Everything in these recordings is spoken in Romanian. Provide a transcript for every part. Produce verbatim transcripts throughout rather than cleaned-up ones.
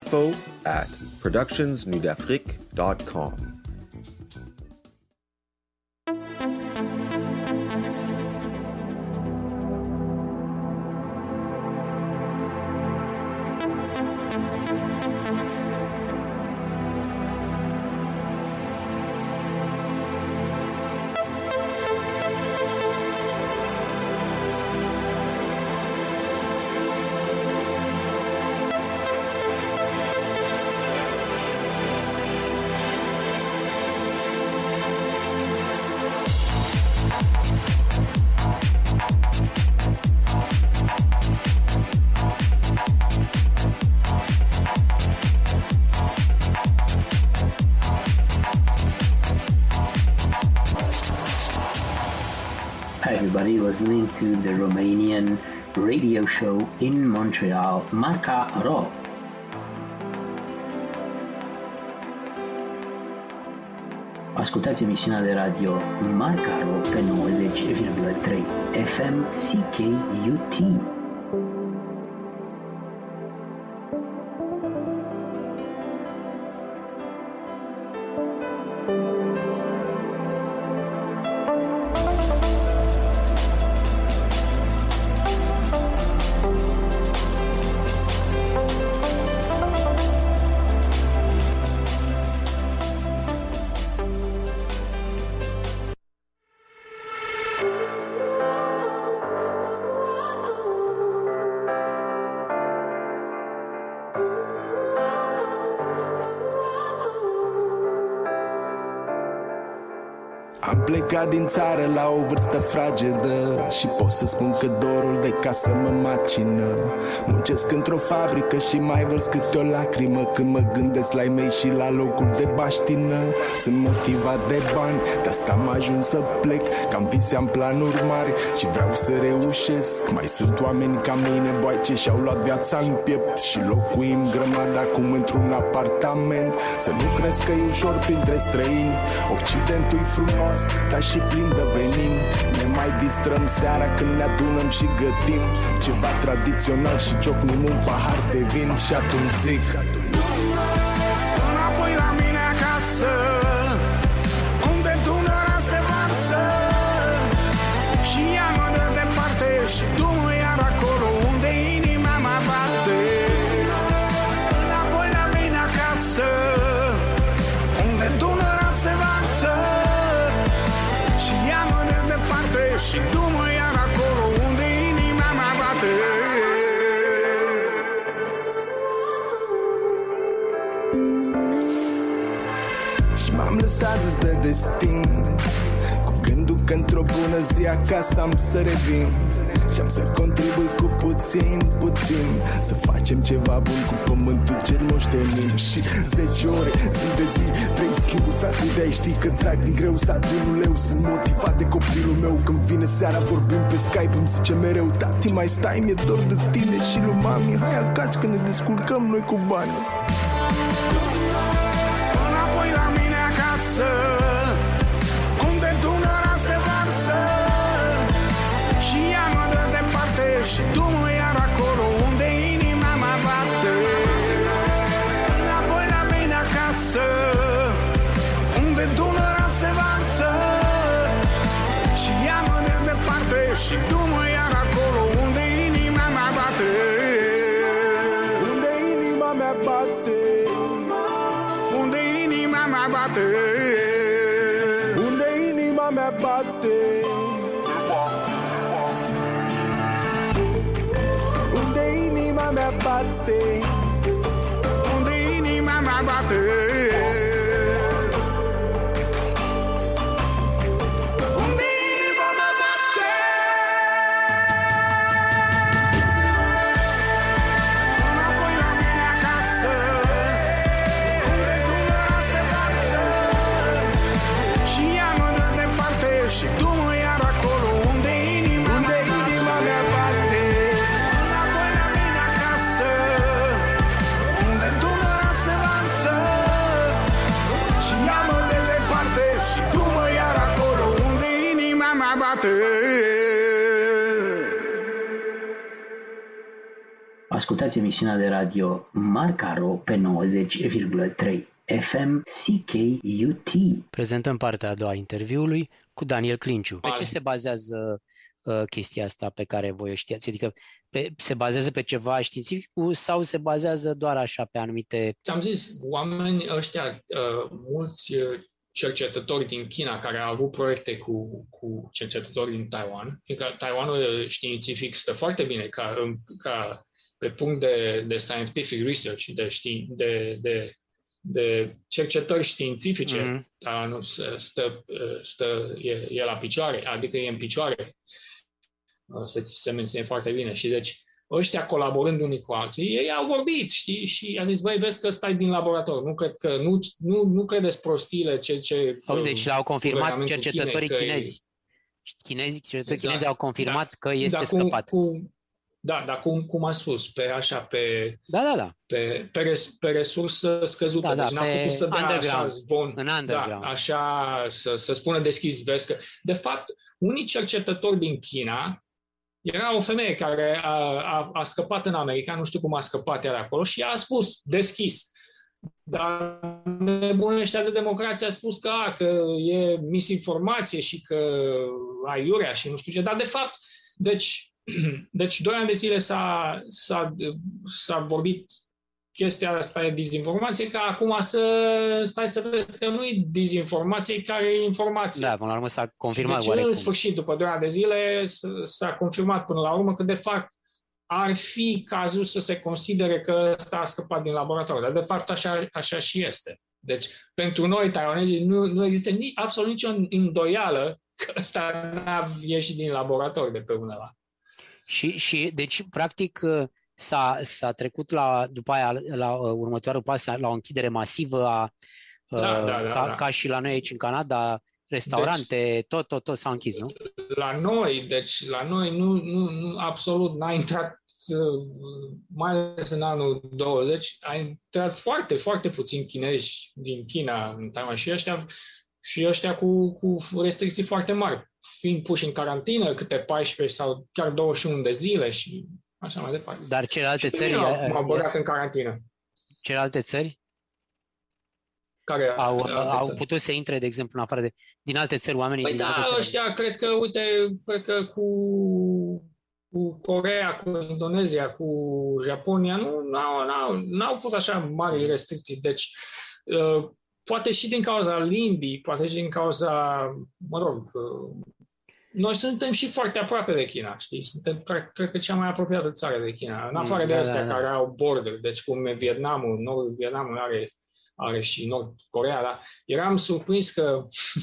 info at productions nud afrique dot com. Listening to the Romanian radio show in Montreal, Marca Ro. Ascultați emisiunea de radio Marca Ro pe nouăzeci virgulă trei F M C K U T. Am plecat din țară la o vârstă fragedă și pot să spun că dorul de casă mă macină. Muncesc într-o fabrică și mai vărs câte o lacrimă când mă gândesc la ei mei și la locul de baștină. Sunt motivat de bani, de asta am ajuns să plec, că am vise, am planuri mari și vreau să reușesc. Mai sunt oameni ca mine, boaice, și-au luat viața în piept și locuim grămadă acum într-un apartament. Să nu crezi că e ușor printre străini, Occidentul-i frumos, dar și plin de venin. Ne mai distrăm seara când ne adunăm și gătim ceva tradițional și ciocnim un pahar de vin. Și atunci zic: înapoi la mine acasă, unde Dunărea se varsă și ea mă dă departe și du-mă iar acolo unde inima mă bate. Înapoi la mine acasă, unde Dunărea se varsă și ea mă dă departe și du-mă iar acolo unde inima mă bate. Și m-am lăsat dus de destin, cu gândul că într-o bună zi acasă am să revin și am să contribui cu puțin, puțin, să facem ceva bun cu pământul ce-l moștenim. Și zece ore, zi de zi, trei schimburi, frate, de-ai știi că trag din greu satul în uleu. Sunt motivat de copilul meu, când vine seara vorbim pe Skype, îmi zice mereu: tati, mai stai, mi-e dor de tine și lui mami, hai acasă că ne descurcăm noi cu bani. Înapoi la mine acasă, unde Dunărea se varsă și ea mă dă departe și du-mă iar acolo unde inima mă bate. Înapoi la mine acasă, unde Dunărea se varsă și ea mă dă departe și du-mă iar acolo unde inima mă bate. Unde inima mea bate, unde inima mea bate, unde inima mea bate, unde inima mea bate, unde inima mea bate. Ascultați Ascultați emisiunea de radio Marcaro pe nouăzeci virgulă trei F M C K U T. Prezentăm partea a doua a interviului cu Daniel Clinciu. Pe ce se bazează uh, chestia asta pe care voi o știați? Adică pe, se bazează pe ceva științific sau se bazează doar așa pe anumite... Ți-am zis, oamenii ăștia, uh, mulți cercetători din China care au avut proiecte cu, cu cercetători din Taiwan, fiindcă Taiwanul științific stă foarte bine ca, ca pe punct de, de scientific research, de, ști, de, de, de cercetări științifice, mm-hmm. dar nu stă, stă e, e la picioare, adică e în picioare, se, se menține foarte bine. Și deci ăștia colaborând unii cu alții, ei au vorbit, știi, și am zis, băi, vezi că stai din laborator, nu cred că, nu, nu, nu credeți prostiile ce... ce oh, deci l-au confirmat cercetătorii Chine, chinezi. Chinezi, cercetătorii exact, chinezi au confirmat da, că este da, scăpat. Cu, cu, da, dar cum, cum am spus, pe așa, pe, da, da, da. pe, pe, res, pe resursă scăzută, da, da, deci n-a putut să dea așa zvon, în underground. Da, așa, să, să spună deschis, vezi că, de fapt, unii cercetători din China, era o femeie care a, a, a scăpat în America, nu știu cum a scăpat ea de acolo, și a spus deschis. Dar nebunii ăștia de democrație a spus că, a, că e misinformație și că aiurea și nu știu ce. Dar, de fapt, deci, deci doi ani de zile s-a, s-a, s-a vorbit chestia asta e dezinformație, că acum să stai să vezi că nu e dezinformație, care e informație. Da, până la urmă s-a confirmat. Deci, în sfârșit, după doi ani de zile, s-a confirmat până la urmă că, de fapt, ar fi cazul să se considere că ăsta a scăpat din laborator. Dar, de fapt, așa, așa și este. Deci, pentru noi, taiwanezii, nu, nu există ni, absolut nicio îndoială că ăsta n-a ieșit din laborator de pe undeva. Și, și deci, practic, s-a, s-a trecut la, după aia, la următoarul pas, la o închidere masivă, a, da, da, da, ca, da. ca și la noi aici în Canada, restaurante, deci, tot, tot, tot s-au închis, nu? La noi, deci, la noi, nu, nu, nu absolut, n-a intrat, mai ales în anul douăzeci, a intrat foarte, foarte puțini chinezi din China în Taiwan și ăștia, și ăștia cu, cu restricții foarte mari, fiind puși în carantină câte paisprezece sau chiar douăzeci și unu de zile și așa mai departe. Dar celelalte țări... M-au băgat în carantină. Celelalte țări? Care au, au țări? Putut să intre, de exemplu, în afară de... Din alte țări, oamenii... Păi din da, alte ăștia, țări. Cred că, uite, cred că cu, cu Coreea, cu Indonezia, cu Japonia, nu n-au, n-au, n-au pus așa mari restricții. Deci, uh, poate și din cauza limbii, poate și din cauza, mă rog... Uh, noi suntem și foarte aproape de China, știi? Suntem, cred, cred că, cea mai apropiată țară de China. În afară mm, de astea da, da. care au border, deci cum e Vietnamul, Nordul Vietnamul are, are și Nord Coreea, dar eram surprins că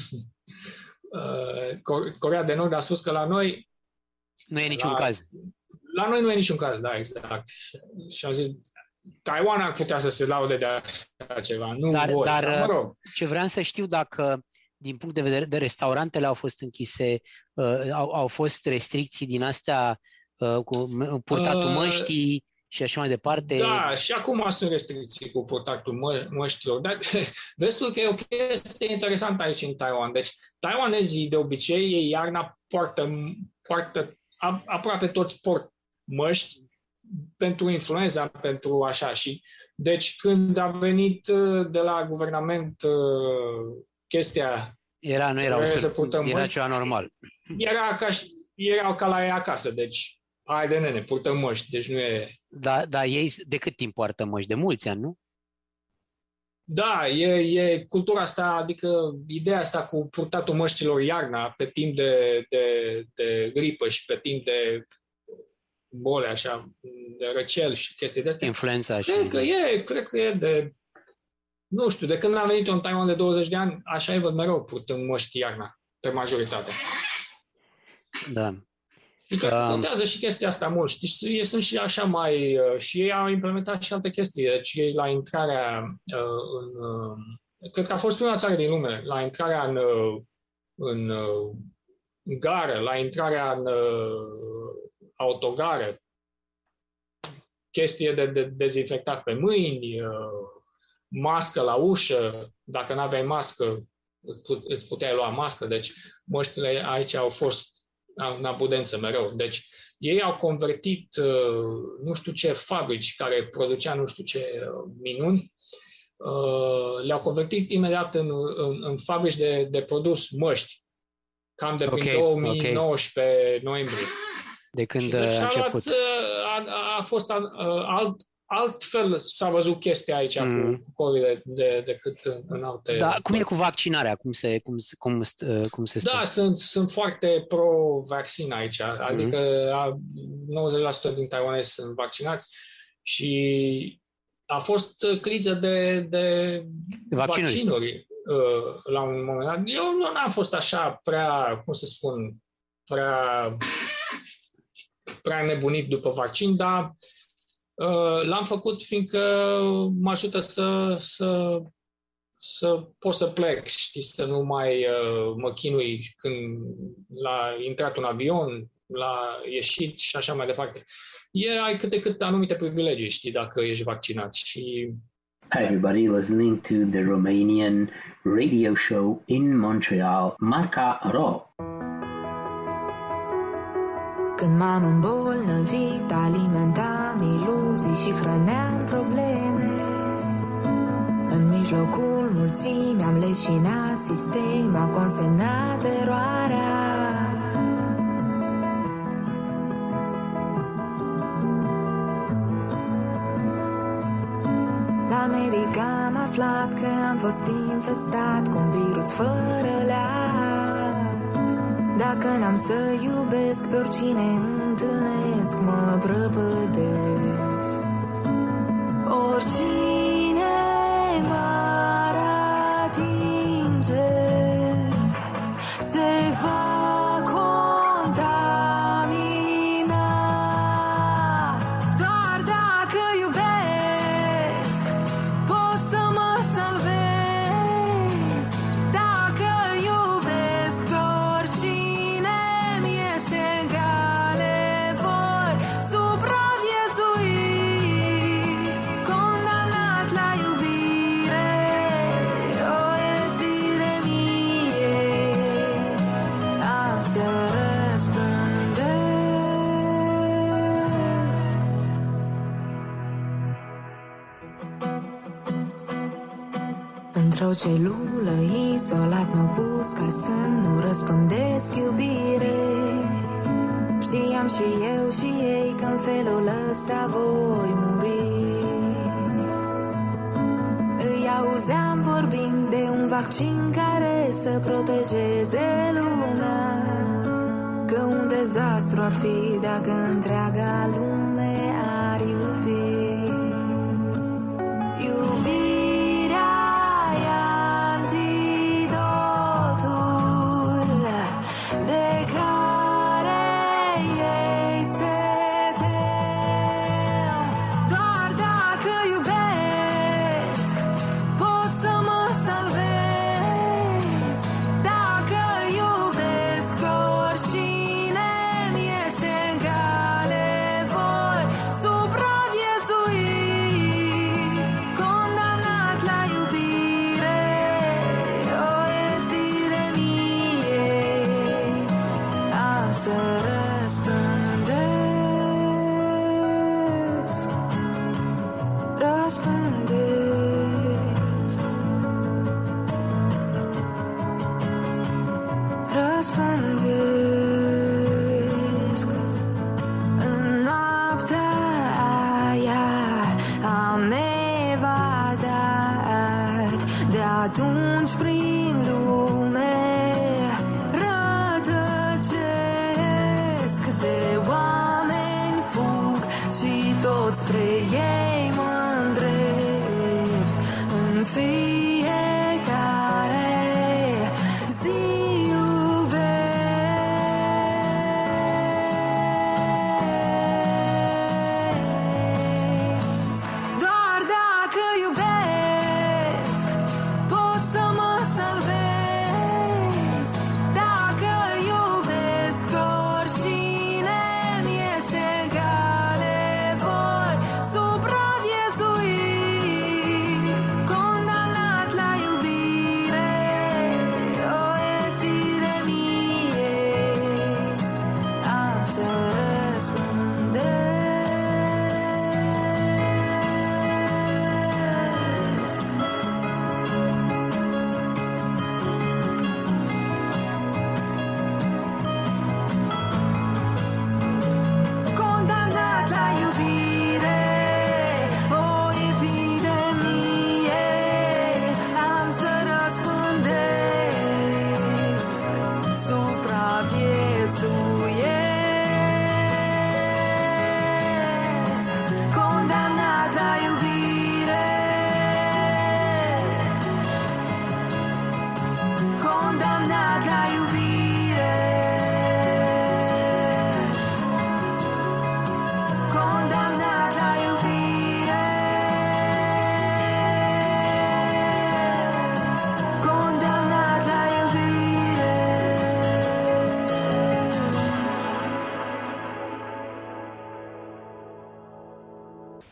uh, Coreea de Nord a spus că la noi... Nu e niciun la, caz. La noi nu e niciun caz, da, exact. Și am zis, Taiwan ar putea să se laude de așa ceva, nu dar, voi, dar, dar mă rog. Ce vreau să știu dacă... Din punct de vedere de restaurantele au fost închise, uh, au, au fost restricții din astea uh, cu purtatul uh, măștii și așa mai departe? Da, și acum sunt restricții cu purtatul mă, măștilor. Dar vezi că e o chestie interesantă aici în Taiwan. Deci, taiwanezii de obicei, ei iarna poartă, poartă aproape toți port măști pentru influenza, pentru așa. Și deci, când a venit de la guvernament chestia... Era, nu era, să purtăm era ceva normal. Era ca, erau ca la ei acasă, deci haide nene, purtăm măști, deci nu e... Da, da, ei de cât timp poartă măști? De mulți ani, nu? Da, e, e cultura asta, adică ideea asta cu purtatul măștilor iarna pe timp de, de, de gripă și pe timp de bole, așa, de răcel și chestii de astea. Influența. Cred și... că e, cred că e de... Nu știu, de când am venit eu în Taiwan de douăzeci de ani, așa e văd mereu purtând măști iarna, pe majoritate. Da. Și cred că contează și chestia asta mult, știi, ei sunt și așa mai... Și ei au implementat și alte chestii, deci ei la intrarea uh, în... Uh, cred că a fost prima țară din lume, la intrarea în, uh, în, uh, în gară, la intrarea în uh, autogară, chestie de, de dezinfectat pe mâini, uh, mască la ușă, dacă nu aveai mască, îți puteai lua mască, deci măștile aici au fost în abudență mereu. Deci Ei au convertit nu știu ce fabrici care producea nu știu ce minuni, le-au convertit imediat în, în, în fabrici de, de produs măști, cam de prin okay, două mii nouăsprezece okay. noiembrie. De când deci a început. Luat, a, a fost alt, altfel s-a văzut chestia aici mm. cu COVID de, decât în, în alte... Da, cum e cu vaccinarea? Cum se, cum, cum, cum se stă? Da, sunt, sunt foarte pro-vaccin aici, adică mm. nouăzeci la sută din taiwanezi sunt vaccinați și a fost criză de, de vaccinuri, vaccinuri uh, la un moment dat. Eu nu am fost așa prea, cum să spun, prea, prea nebunit după vaccin, dar uh, l-am făcut fiindcă mă ajută să, să, să pot să plec, știi, să nu mai uh, mă chinui când la intrat un avion, la ieșit și așa mai departe. E, ai cât de cât anumite privilegii, știi, dacă ești vaccinat și... Hi everybody, listening to the Romanian radio show in Montreal, Marca Ro. Când m-am îmbolnăvit, alimentam iluzii și hrăneam probleme. În mijlocul mulțimii am leșinat, sistemul a consemnat eroarea. La medic am aflat că am fost infestat cu un virus fără leac. Dacă n-am să iubesc pe oricine întâlnesc, mă prăpădesc. Oricine m-ar atinge se va contamina. Doar dacă iubesc pot să mă salvez. Dacă iubesc pe oricine mi-este egale, voi supraviețui. Condamnat la iubire, o epidemie, am să răspândesc. Într-o celulă izolat mă pus ca să nu răspândesc iubire. Știam și eu și ei că în felul ăsta voi muri. Îi auzeam vorbind de un vaccin care să protejeze lumea, că un dezastru ar fi dacă întreaga lume ar iubi. Iubirea e antidotul de care ei se tem. Doar dacă iubesc pot să mă salvez. Dacă iubesc pe oricine mi-este egale, voi supraviețui. Condamnat la iubire, o epidemie, am să răspândesc. Răspândesc. Răspândesc. În noaptea aia am evadat, de atunci prin lume rătăcesc. De oameni fug și toți spre ei mă îndrept. În fiecare zi iubesc. Doar dacă iubesc pot să mă salvez.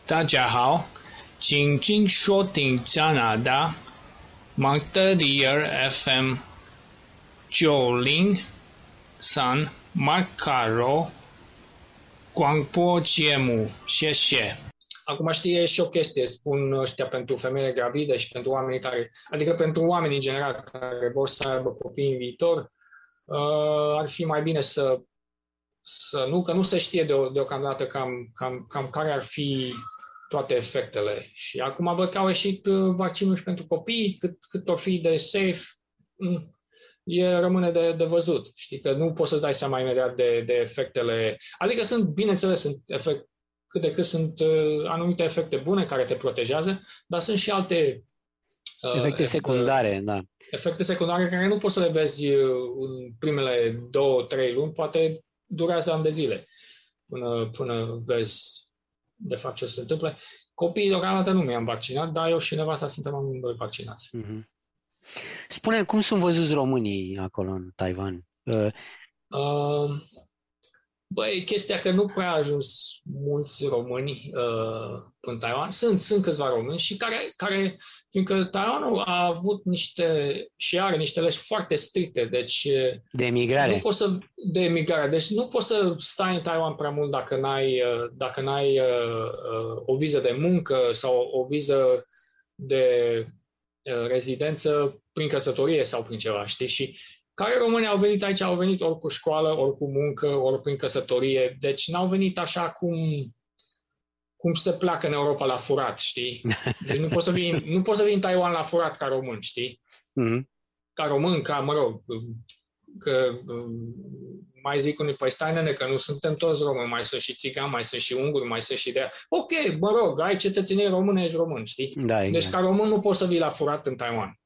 大家好，请请收听加拿大蒙特利尔 F M 九零三 Marcaro 广播节目，谢谢。Acum știe și o chestie, spun ăștia pentru femeile gravide și pentru oamenii care, adică pentru oamenii în general care vor să aibă copii în viitor, uh, ar fi mai bine să, să nu, că nu se știe de, deocamdată cam, cam, cam care ar fi toate efectele. Și acum văd că au ieșit vaccinul și pentru copii, cât, cât or fi de safe, e, rămâne de, de văzut. Știi că nu poți să-ți dai seama imediat de, de efectele, adică sunt, bineînțeles, sunt efect, cât de cât sunt uh, anumite efecte bune care te protejează, dar sunt și alte uh, efecte secundare, uh, da. Efecte secundare care nu poți să le vezi în primele două, trei luni, poate durează ani de zile până, până vezi de fapt ce se întâmplă. Copiii deocamdată nu mi-am vaccinat, dar eu și nevasta suntem amândoi vaccinați. Mm-hmm. Spune, cum sunt văzuți românii acolo în Taiwan? Uh... Uh, Băi, chestia că nu prea a ajuns mulți români uh, în Taiwan. Sunt, sunt câțiva români și care, care, fiindcă Taiwanul a avut niște, și are niște legi foarte stricte, deci... De emigrare. Nu poți să, de emigrare. Deci nu poți să stai în Taiwan prea mult dacă n-ai, dacă n-ai uh, o viză de muncă sau o viză de uh, rezidență prin căsătorie sau prin ceva, știi? Și care români au venit aici, au venit ori cu școală, ori cu muncă, ori prin căsătorie. Deci n-au venit așa cum, cum se pleacă în Europa la furat, știi? Deci nu poți să vii, nu poți să vii în Taiwan la furat ca român, știi? Mm-hmm. Ca român, ca, mă rog, că mai zic unii, păi stai nene, că nu suntem toți români, mai sunt și țigani, mai sunt și unguri, mai sunt și de aia. Ok, mă rog, ai cetățenie română, ești român, știi? Da, exact. Deci ca român nu poți să vii la furat în Taiwan.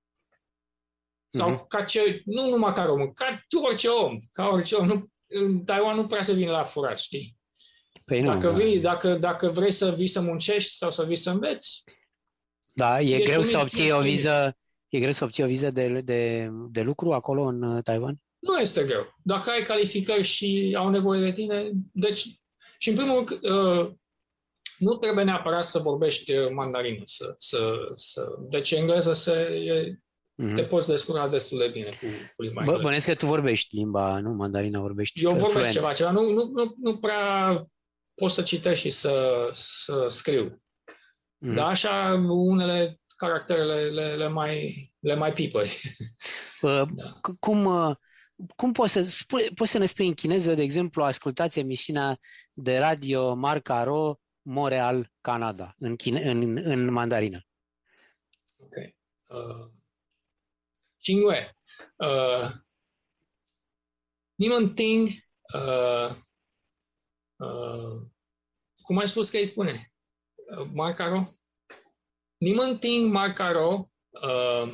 Sau mm-hmm. ca ce, nu numai ca român, ca orice om, ca orice om. Nu, în Taiwan nu prea se vine la furat, știi? Păi nu, dacă, da. vii, dacă, dacă vrei să vii să muncești sau să vii să înveți... Da, e greu să obții o viză, e greu să obții o viză de, de, de lucru acolo în Taiwan? Nu este greu. Dacă ai calificări și au nevoie de tine, deci... Și în primul rând, uh, nu trebuie neapărat să vorbești mandarină. Să, să, să, deci engleză se... E, Mm-hmm. Te poți descurca destul de bine cu, cu limba engleză. Bănesc că tu vorbești limba, nu? Mandarina vorbești. Eu vorbesc fluent. ceva, ceva. Nu, nu, nu, nu prea pot să citesc și să, să scriu. Mm-hmm. Dar așa unele caracterele le, le mai, le mai pipări. Uh, da. Cum, uh, cum poți să, spune, poți să ne spui în chineză, de exemplu, ascultați emisiunea de radio Marcaro, Montreal, Canada, în, chine, în, în mandarină? Ok. Uh... 因为呃，你们听呃呃，cum ai spus că îi spune? Uh, Marcaro? 你们听 Marcaro, uh,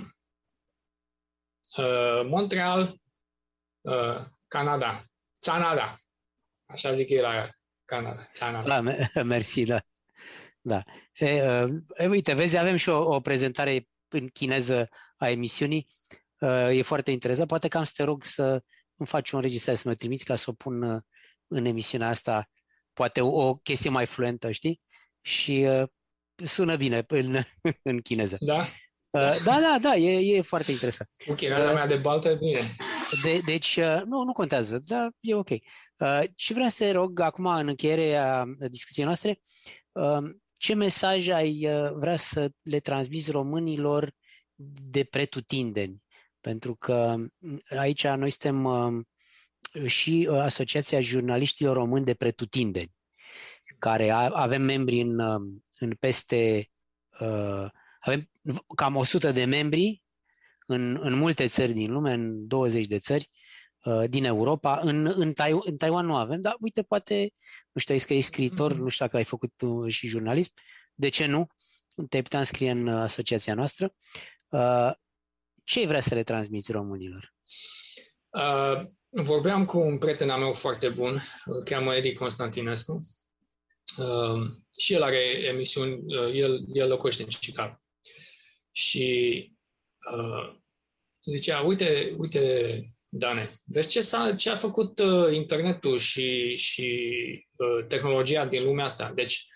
uh, Montreal, uh, Canada, Canada. Așa zic el la Canada, Canada. Da, mersi, da. Da. E, e, uite, vezi, avem și o, o prezentare în chineză a emisiunii. E foarte interesant. Poate că am să te rog să îmi faci o înregistrare, să mă trimiți ca să o pun în emisiunea asta. Poate o, o chestie mai fluentă, știi? Și uh, sună bine în, în chineză. Da? Uh, da, da, da, e, e foarte interesant. Ok, uh, mea de baltă, bine. De, deci, uh, nu, nu contează, dar e ok. Uh, și vreau să te rog acum, în încheierea discuției noastre, uh, ce mesaj ai uh, vrea să le transmiți românilor de pretutindeni? Pentru că aici noi suntem uh, și Asociația Jurnaliștilor Români de Pretutindeni, care a, avem membri în, în peste, uh, avem cam o sută de membri în, în multe țări din lume, în douăzeci de țări uh, din Europa. În, în, Tai- în Taiwan nu avem, dar uite, poate, nu știu, ai că e scriitor, mm-hmm. nu știu dacă ai făcut tu și jurnalism, de ce nu? Te-ai putea înscrie în asociația noastră. Uh, ce vrea să le transmiți românilor? Uh, vorbeam cu un prieten al meu foarte bun, îl cheamă Edi Constantinescu. Uh, și el are emisiuni, uh, el, el locuiește în Chicago. Și uh, zicea, uite, uite, Dane, vezi ce, s-a, ce a făcut uh, internetul și, și uh, tehnologia din lumea asta. Deci,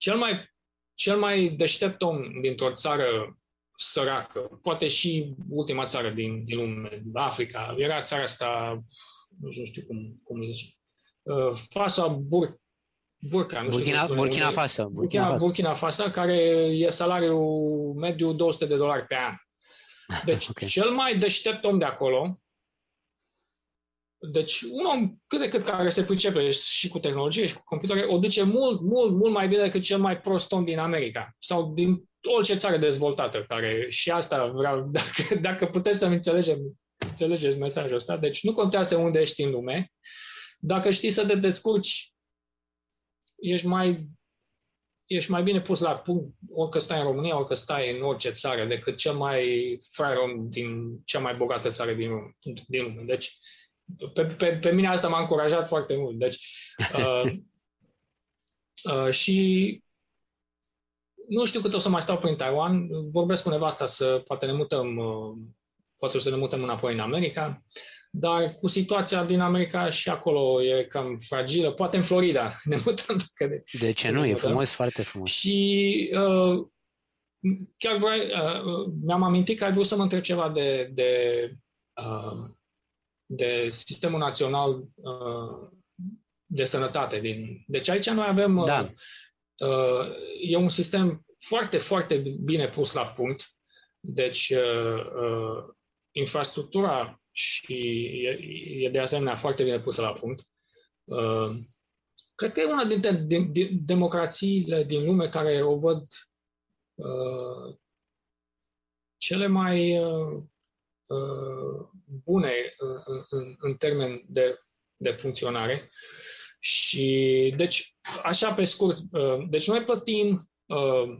cel mai, cel mai deștept om dintr-o țară săracă, poate și ultima țară din, din lume, Africa, era țara asta, nu știu cum, cum îi zice, uh, Faso Bur, Burka, nu Burkina, știu Burkina unde, Faso. Burkina, Burkina, Faso. Burkina Faso, care e salariul mediu două sute de dolari pe an. Deci, okay. Cel mai deștept om de acolo, deci un om cât de cât care se pricepe și cu tehnologie și cu computere, o duce mult, mult, mult mai bine decât cel mai prost om din America sau din orice țară dezvoltată, care și asta vreau, dacă, dacă puteți să-mi înțelegem, înțelegeți mesajul ăsta, deci nu contează unde ești în lume, dacă știi să te descurci, ești mai, ești mai bine pus la punct, orică stai în România, orică stai în orice țară, decât cel mai fraier om din cea mai bogată țară din lume. Din lume. Deci, pe, pe, pe mine asta m-a încurajat foarte mult. Deci, uh, uh, și nu știu cât o să mai stau prin Taiwan, vorbesc cu nevasta să poate ne mutăm, uh, poate să ne mutăm înapoi în America, dar cu situația din America și acolo e cam fragilă, poate în Florida ne mutăm. De, de ce nu? E frumos, foarte frumos. Și uh, chiar vreau, uh, mi-am amintit că ai vrut să mă întreb ceva de, de, uh, de Sistemul Național uh, de Sănătate. Din, deci aici noi avem, uh, da. uh, e un sistem foarte, foarte bine pus la punct, deci uh, uh, infrastructura și e, e de asemenea foarte bine pusă la punct. Uh, cred că e una dintre de, de, democrațiile din lume care o văd uh, cele mai uh, uh, bune în, în, în termen de, de funcționare. Și deci, așa pe scurt, uh, deci noi plătim uh,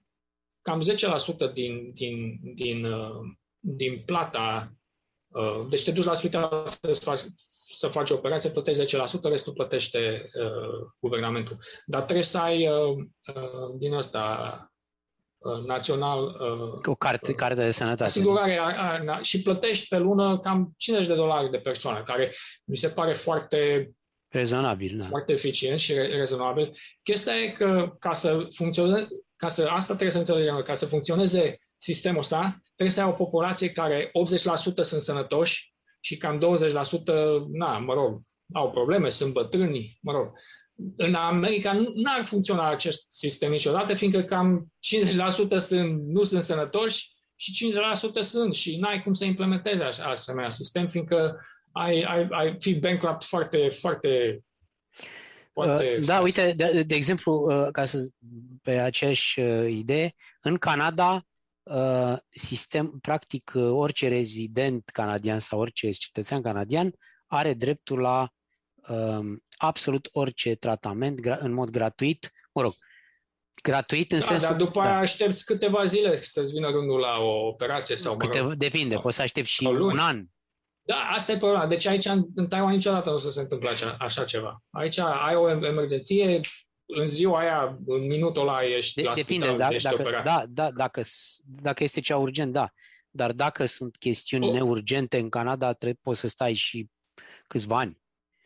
cam zece la sută din, din, din, uh, din plata. Deci te duci la spital să faci, să faci o operație, plătești zece la sută, restul plătește uh, guvernamentul. Dar trebuie să ai uh, uh, din ăsta uh, național... Uh, o carte, carte de sănătate. Asigurare a, a, și plătești pe lună cam cincizeci de dolari de persoană, care mi se pare foarte... Rezonabil, da. Foarte eficient și re- rezonabil. Chestia e că ca să funcționeze, ca să, asta trebuie să înțelegem, ca să funcționeze sistemul ăsta, trebuie să ai o populație care optzeci la sută sunt sănătoși și cam douăzeci la sută, na, mă rog, au probleme, sunt bătrâni, mă rog. În America nu ar funcționa acest sistem niciodată, fiindcă cam cincizeci la sută sunt, nu sunt sănătoși și cincizeci la sută sunt și n-ai cum să implementezi asemenea sistem, fiindcă ai, ai, ai fi bankrupt foarte, foarte... foarte uh, da, uite, de, de exemplu, uh, ca să pe aceeași uh, idee, în Canada Uh, sistem, practic uh, orice rezident canadian sau orice cetățean canadian are dreptul la uh, absolut orice tratament gra- în mod gratuit, mă rog, gratuit în da, sensul... Dar după da. aia aștepți câteva zile să-ți vină rândul la o operație sau... Câteva, mă rog, depinde, sau, poți să aștepți și un an. Da, asta e problema. Deci aici, în, în Taiwan, niciodată nu se întâmplă așa, așa ceva. Aici ai o emergenție, în ziua aia, în minutul ăla ești de, la depinde, spital, da, ești dacă, operat. da, da, dacă, dacă este cea urgent, da. Dar dacă sunt chestiuni oh. neurgente în Canada, trebuie, poți să stai și câțiva ani.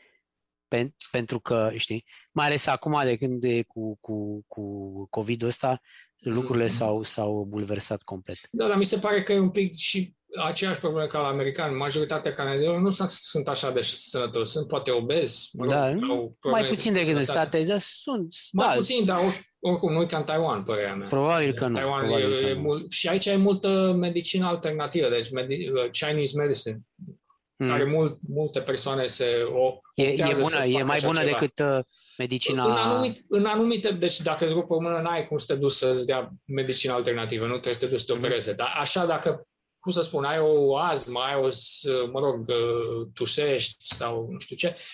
Pen, pentru că, știi, mai ales acum de când e cu, cu, cu COVID-ul ăsta, lucrurile mm-hmm. s-au, s-au bulversat complet. Da, dar mi se pare că e un pic și aceeași problemă ca la americani. Majoritatea canadienilor nu sunt, sunt așa de sănătoși, sunt poate obezi. Da, rog, mai puțin decât în Statele Unite sunt. Mai da, puțin, dar oricum nu e ca în Taiwan, părerea mea. Probabil că nu. Taiwan probabil e, că e nu. mult, și aici e multă medicină alternativă, deci medi- Chinese medicine, mm. care mult, multe persoane se o E, e bună, e mai bună ceva. decât uh, medicina... În anumite, în anumite, deci dacă îți rup o mână, n-ai cum să te duci să-ți dea medicină alternativă, nu trebuie să te duci să te opereze. Mm. Dar așa, dacă, cum să spun, ai o astmă, ai o, mă rog, tusești sau nu știu ce,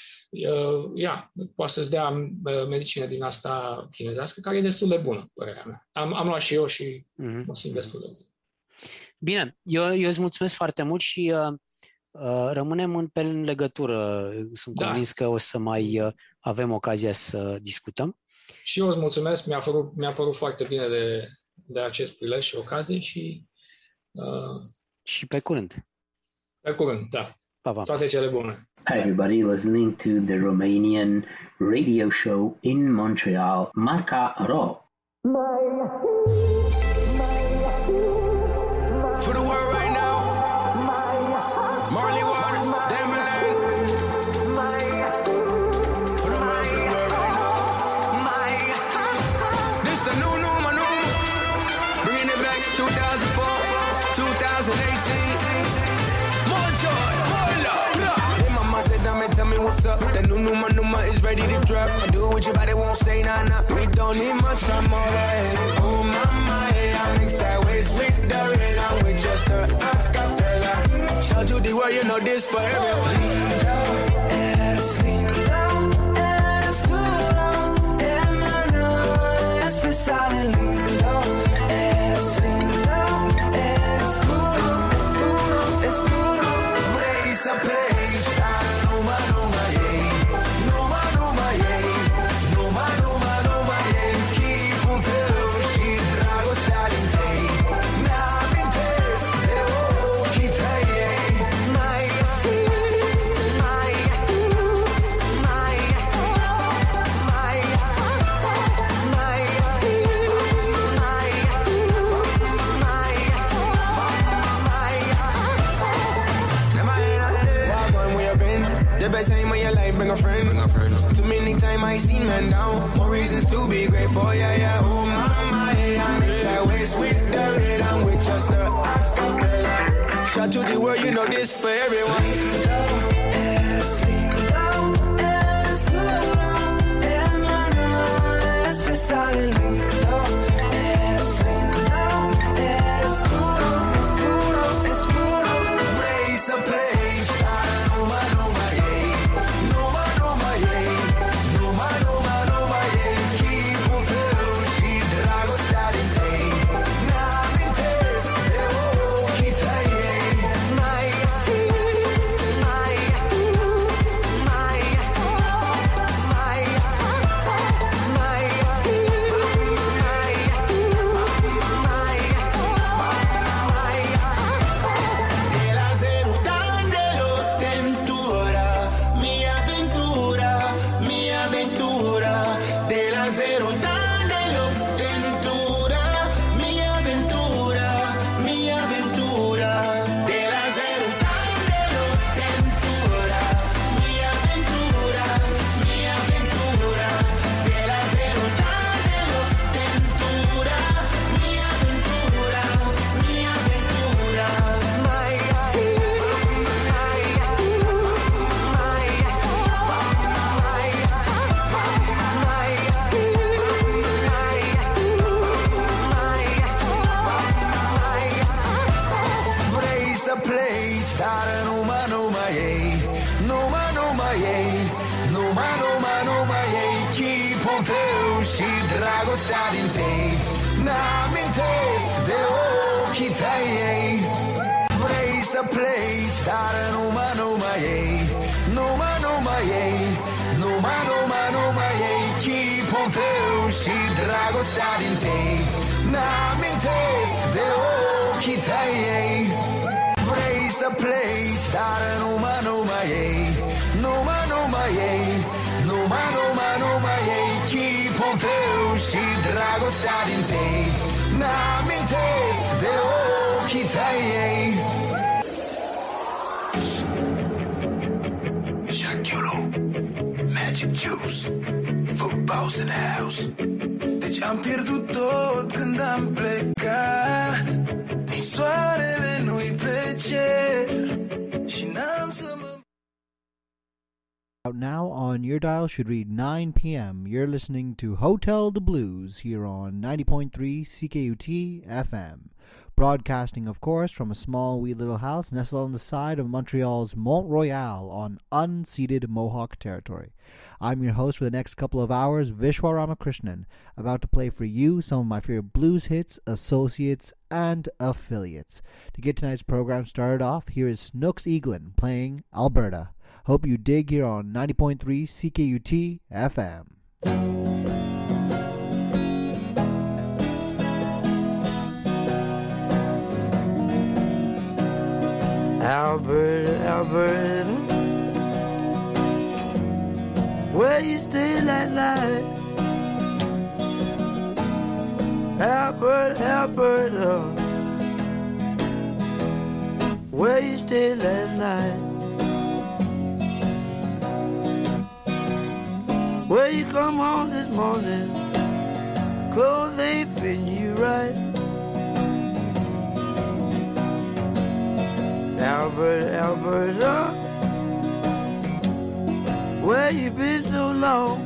ia, poate să-ți dea medicină din asta chinezească, care e destul de bună, părerea mea. Am, am luat și eu și mm-hmm. mă simt destul de bun. Bine, eu, eu îți mulțumesc foarte mult și uh, uh, rămânem în, pe în legătură. Sunt da. convins că o să mai uh, avem ocazia să discutăm. Și eu îți mulțumesc, mi-a părut, mi-a părut foarte bine de, de acest prilej și ocazie și... Uh, și pe curând. Pe curând, da. Pa, pa. Toate cele bune. Hi everybody, listening to the Romanian radio show in Montreal, Marca Ro. For the world right now, Marley Waters, Damberland. For the world, for the world right now. This the new, new, my new. Bringing it back two thousand four, two thousand eighteen. More joy, more love. Hey mama said, damn it, tell me what's up. The new, new, my new, my is ready to drop. I do what your body won't say, nah, nah. We don't need much, I'm alright. Oh mama, hey, I mix that waist with the red. I'm with just a acapella. Shout to the world, you know this for everyone. Eres lindo, eres puro, hermano, especial y lindo. Eres lindo, eres puro, es puro, es puro. Raise a page, numa, numa, yeah. Numa, numa, yeah. Numa, numa, numa, yeah. Keep on telling she drago starting day. Now in this, they all keep saying, my, my, my, the best time of your life, bring a friend. Bring a friend. Too many times I seen men down. More reasons to be grateful, yeah, yeah. Oh, mama, yeah, I mix that waist with the red. I'm with just a acapella. Shout to the world, you know this for everyone. Eres lindo, eres puro, hermano, especial y lindo. Eres lindo, eres puro, es puro, es puro. Raise a page, numa, numa, yeah. Numa, numa, yeah. Numa, numa, numa, yeah. Keep on telling she drago starting day. Now in this, they all keep saying, my, my, my, my, de la cerután de lo tentura, mi aventura, mi aventura. De la cerután de lo tentura, mi aventura, mi aventura. De la cerután de lo tentura, mi aventura, mi aventura. De la cerután de lo tentura, mi aventura, mi aventura. Raise a plate, stare numa, numa, yeah. Numa, numa, yeah. Numa, numa, numa, yeah. Keep on telling she drago starting day. Nam in test, de ochi tay. Raise a plate, stare numa, numa, yeah. Numa, numa, yeah. Numa, numa, numa, yeah. Keep on telling she drago starting day. Nam in test, de ochi tay. Raise a plate, stare numa, numa, yeah. Numa, numa, yeah. Numa, numa, numa, yeah. Keep on telling she drago starting day. Nam in test, de ochi tay. Shakiro, Magic Juice, Footballs in the house. Deci am pierdut tot când am plecat. Nici soarele nu-i pe cer și n-am să mă... Out now on your dial should read nine p.m. You're listening to Hotel de Blues here on ninety point three C K U T F M. Broadcasting, of course, from a small wee little house nestled on the side of Montreal's Mont Royal on unceded Mohawk territory. I'm your host for the next couple of hours, Vishwa Ramakrishnan, about to play for you some of my favorite blues hits, associates, and affiliates. To get tonight's program started off, here is Snooks Eaglin playing Alberta. Hope you dig here on ninety point three C K U T F M. Alberta, Alberta, where you stay that night. Albert, Alberta, where you stayed last night? Where you come home this morning? Clothes ain't fitting you right. Albert, Alberta, where you been so long?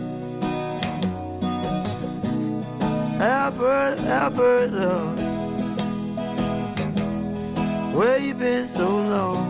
Albert, Alberta, where you been so long?